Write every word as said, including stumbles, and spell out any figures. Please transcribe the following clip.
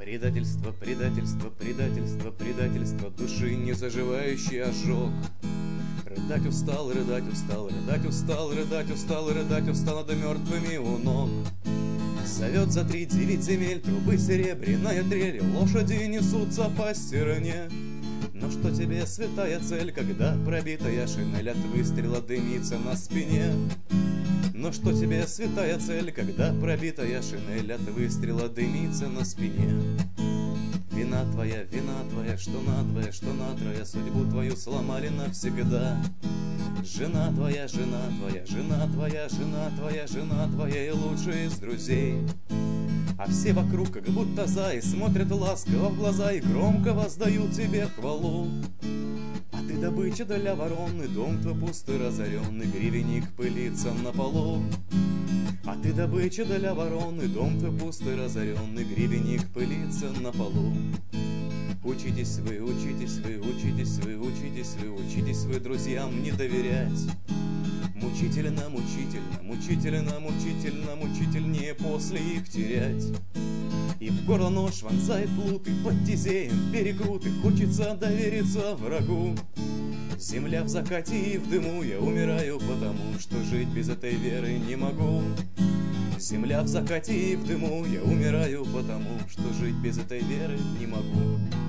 Предательство, предательство, предательство, предательство, души не заживающий ожог. Рыдать устал, рыдать устал, рыдать устал, рыдать устал, рыдать устал над мертвыми у ног. Зовет за три девять земель трубы серебряная трель, лошади несутся по стороне. Но что тебе святая цель, когда пробитая шинель от выстрела дымится на спине? Но что тебе святая цель, когда пробитая шинель от выстрела дымится на спине? Вина твоя, вина твоя, что надвое, что натрое, судьбу твою сломали навсегда. Жена твоя, жена твоя, жена твоя, жена твоя, жена твоя и лучшая из друзей. А все вокруг, как будто зай, смотрят ласково в глаза и громко воздают тебе хвалу. А ты добыча для ворон, и дом твой пустой разоренный, гривенник пылится на полу. А ты добыча для ворон, и дом твой пустой разоренный, гривенник пылится на полу. Учитесь вы, учитесь вы, учитесь вы, учитесь вы, учитесь вы друзьям не доверять. Мучительно, мучительно, мучительно, мучительно, мучительнее после их терять. И в горло нож вонзает плут, и под тизеем перекрут, и хочется довериться врагу. Земля в закате и в дыму, я умираю потому, что жить без этой веры не могу. Земля в закате и в дыму, я умираю потому, что жить без этой веры не могу.